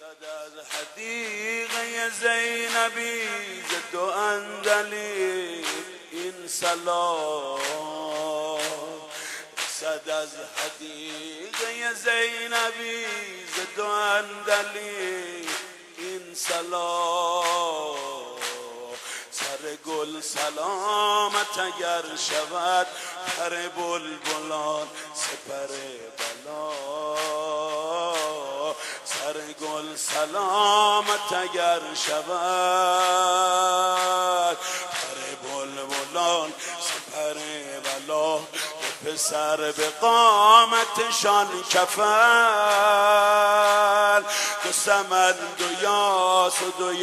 صد از حدیقه زینبی زد و اندلی این سلام. صد از حدیقه زینبی زد و اندلی این سلام. سر گل سلامت اگر شود پر بلبلان سپر بلا. سر گل سلامت اگر شود پر بلبلان سپر بلا. پسر به قامتشان کفن دو سمن دو یاس و دو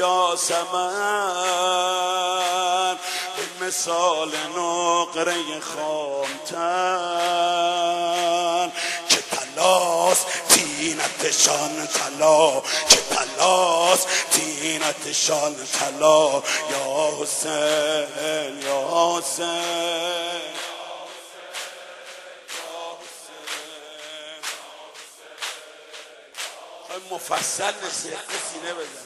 یاسمن به مثال نقره خامتن که پلاس تینتشان طلا. که پلاس تینتشان طلا. یا حسین یا حسین مفصل سینه بزن.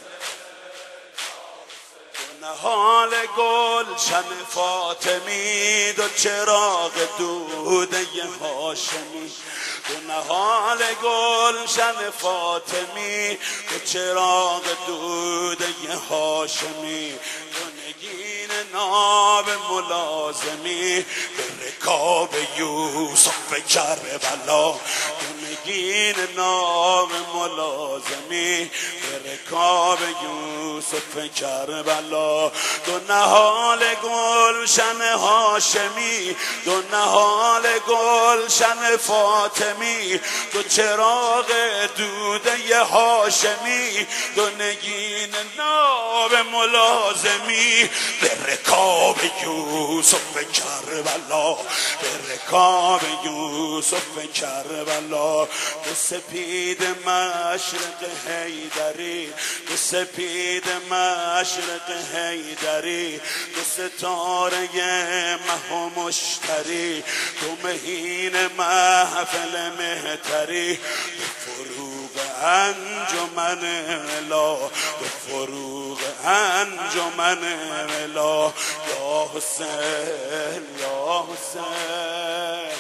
نهال گلشن فاطمی دو چراغ دوده هاشمی. دو نهال گلشن فاطمی دو چراغ دوده هاشمی. دو نگین ناب ملازمی به رکاب یوسف کربلا. دو نگین ناب ملازمی به رکاب یوسف کربلا. دو نهال گلشن هاشمی دو نهال گلشن فاطمی دو چراغ دوده هاشمی. دو نگین ناب ملازمی به رکاب یوسف کربلا. به رکاب یوسف کربلا. دو سپید مشرق حیدری دو سپید مشرق حیدری دو ستاره مه و مشتری دو مهین محفل مهتری به فروغ انجمن ملا. به فروغ انجمن ملا. یا حسین یا حسین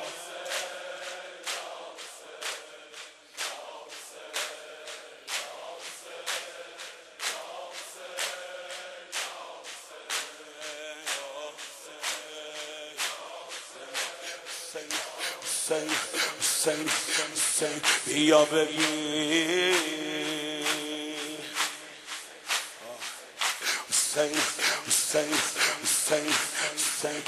حسین حسین بیا ببین. حسین حسین حسین حسین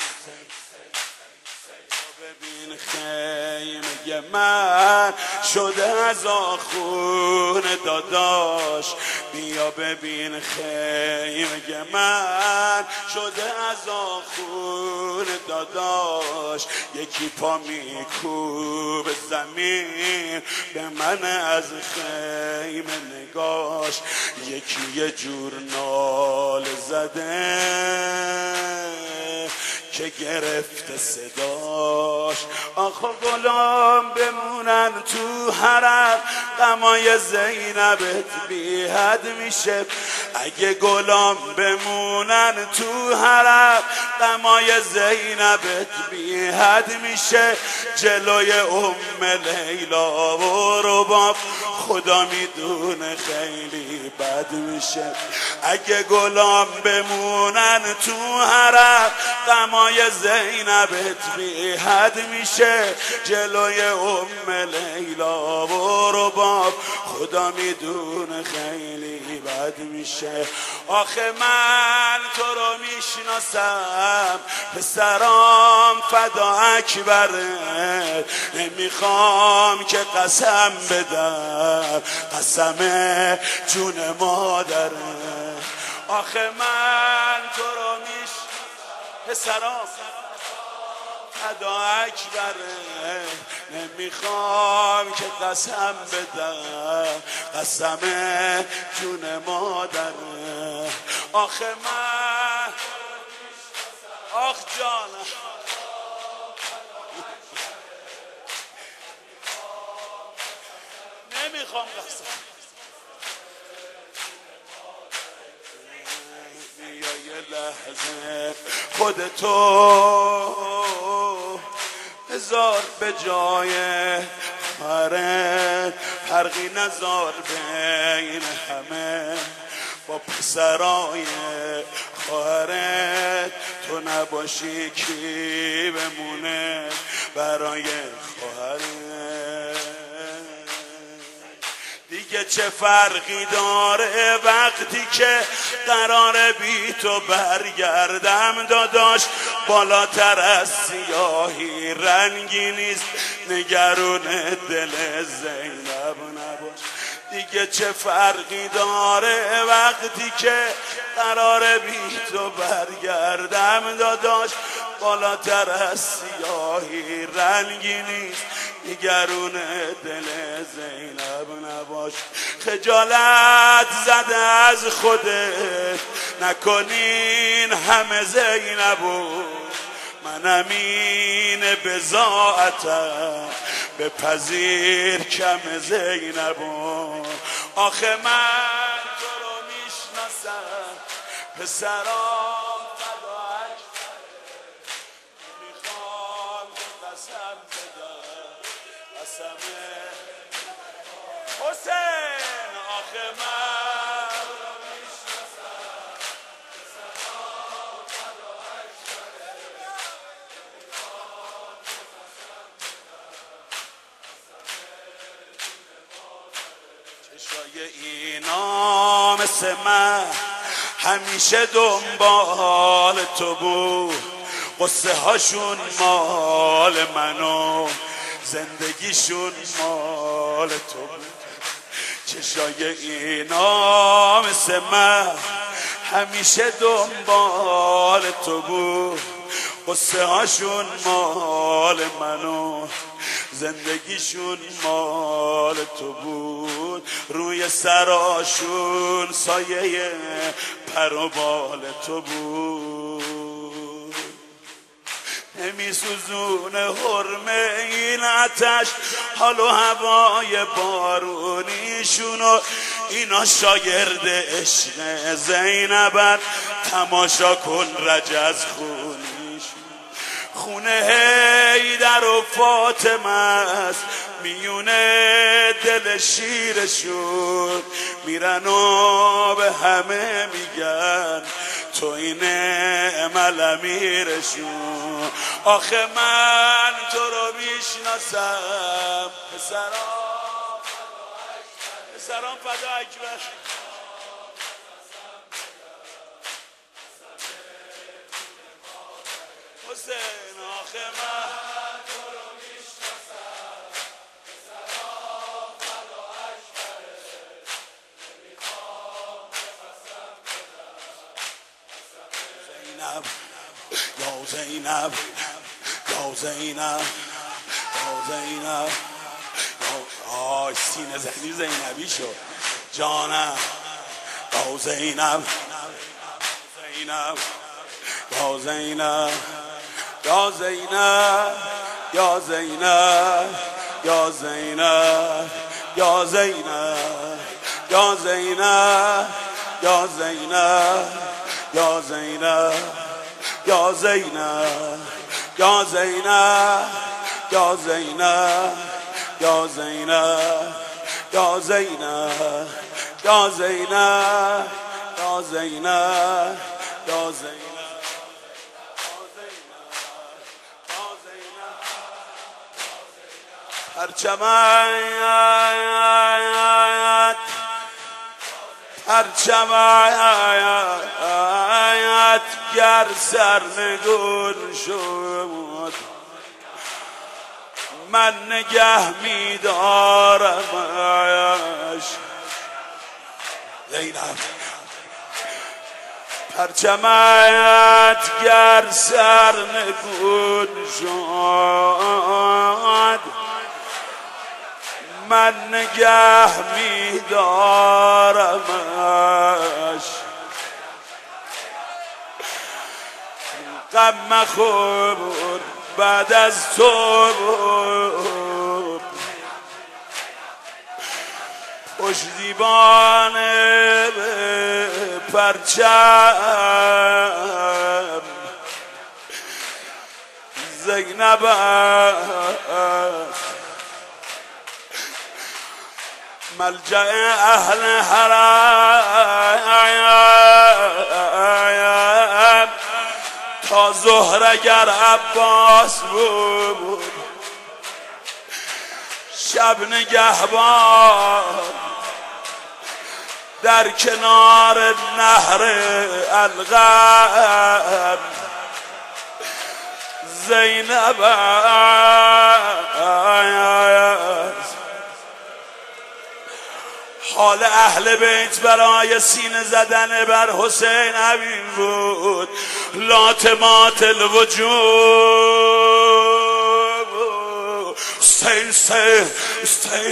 ببین خیمه من شده از آخون داداش. بیا ببین خیمه من شده از آخون داداش. یکی پا میکوب زمین به من از خیمه نگاش. یکی یه جور نال زده که گرفته صداش. آخه غلام بمونن تو حرم غمای زینبت بی حد میشه. اگه غلام بمونن تو حرم غمای زینبت بی حد میشه. جلوی ام لیلا و رباب خدا میدونه خیلی بد میشه. اگه غلام بمونن تو حرم غمای زینبت بی حد میشه. جلوی ام لیلا و رباب خدا میدونه خیلی بد میشه. آخه من تو رو میشناسم پسرام فدا اکبره. نمیخوام که قسم بدم قسم جون مادره. آخه من تو رو پسرام فدا اکبره. نمیخوام که قسم بدم قسم جون مادره. آخه من آخ جانم نمیخوام قسم لحظه خودتو بذار به جای خواهرت، فرقی نذار بین همه با پسرای خواهرت. تو نباشی کی بمونه برای خواهرت؟ دیگه چه فرقی داره وقتی که قراره بی تو برگردم داداش؟ بالاتر از سیاهی رنگی نیست، نگرون دل زینب نباش. دیگه چه فرقی داره وقتی که قراره بی تو برگردم داداش؟ بالاتر از سیاهی رنگی نیست، نگرون دل زینب نباش. خجالت زده از خودت نکنین همه زینبو، منم این بضاعتم بپذیر کم زینبو. آخه من تو رو میشناسم پسرام فداک میخوام که قسم بدم قسم حسین. آخه من تو رو میشناسم پسرام فداک میخوام که قسم بدم چشای اینا مثل من همیشه دنبال تو بود، قصه هاشون مال منو زندگیشون مال تو بود. چشای اینا مثل من همیشه دنبال تو بود، قصه هاشون مال منو زندگیشون مال تو بود. روی سراشون سایه پر و بال تو بود. نمیسوزونه حرمه این آتش حال و هوای بارونیشونو، اینا شاگرد عشق زینبن تماشا کن رجز خونیشون. خونه حیدر و فاطمه است میونه دل شیرشون، میرن و به همه میگن تو این امل امیرشون. آخه من تو رو میشناسم پسرام فدا اکبر. حسین آخه من تو رو میشناسم پسرام فدا اکبر، نمیخوام که قسم بدم. زینب یا زینب یا زینب یا زینب آی سینه زنی زینبی شد جانم. یا زینب زینب یا زینب یا زینب یا زینب یا زینب یا زینب یا زینب یا زینب یا زینب یا زینب یا زینب یا زینب یا زینب یا زینب یا زینب یا زینب یا زینب پرچمت گر سرنگون شد من نگه می‌دارمش. زینب پرچمت گر سرنگون شد من نگه می‌دارمش. غم مخور بعد از تو پشتیبان پرچم زینب ملجأ اهل حرم تا ظهر اگر عباس بود شب نگهبان در کنار نهر الغم زینب حال اهل بیت برای سینه زدن بر حسین همین بود. لاتمات الوجوب حسین